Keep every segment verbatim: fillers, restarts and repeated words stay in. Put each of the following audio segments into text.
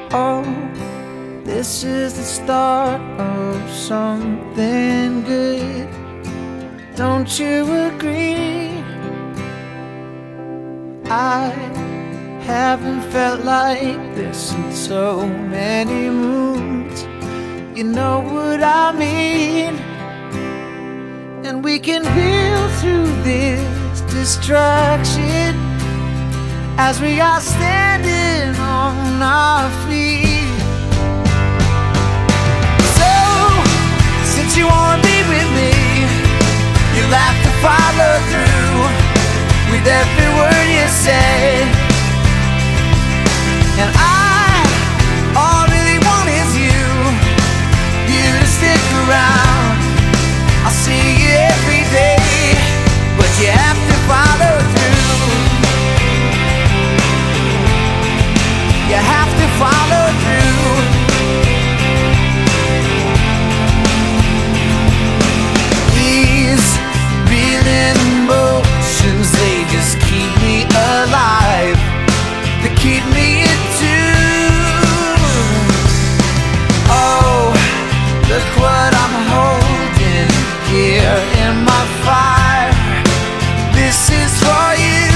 Oh, this is the start of something good. Don't you agree? I haven't felt like this in so many moons. You know what I mean? And we can build through this distraction as we are standing on our feet. So, since you wanna be with me, you'll have to follow through with every word you say. And I, all I really want is you, you to stick around. I'll see you every day, but you have to follow through. You have to follow through. These reeling emotions, they just keep me alive. They keep me in tune. Oh, look what I'm holding here in my fire. This is for you.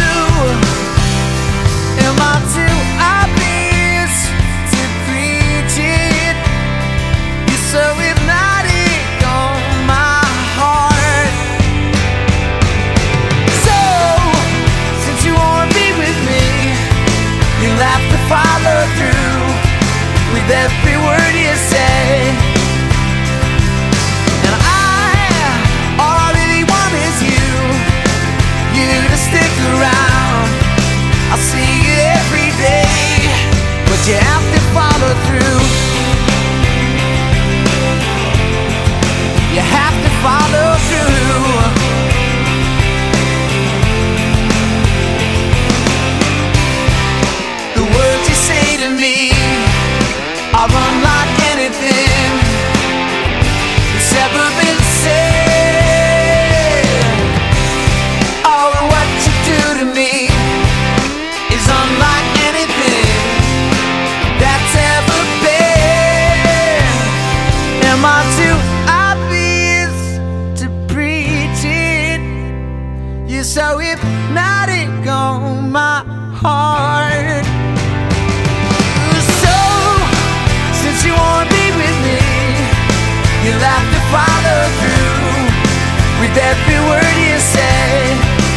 Am I too obvious to preach it? You're so hypnotic on my heart. So, since you wanna be with me, you'll have to follow through with every word you say. And I, all I really want is you, you to stick around. I'll see you every day, but you have to follow through. You have to follow through. The words you say to me are unlike anything that's ever been said. Oh, and what you do to me is unlike anything that's ever been. Am I too obvious to preach it? You're so hypnotic on my heart. So, since you wanna be with me, you'll have to follow through with every word you say.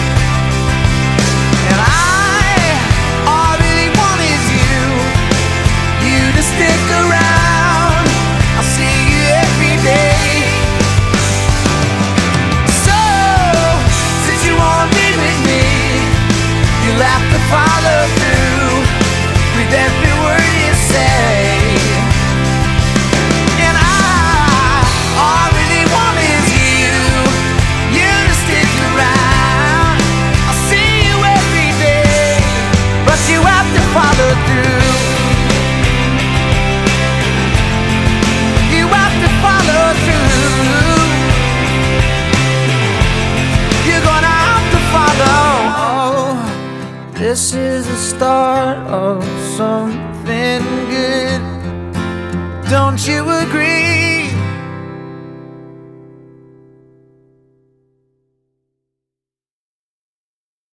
And I, all I really want is you, you to stick around. I'll see you every day. So, since you wanna be with me, you'll have to follow through with every word you say. And I, all I really want is you, you to stick around. I'll see you every day, but you have to follow through. You have to follow through. You're gonna have to follow. Oh, this is the start of something good. Don't you agree?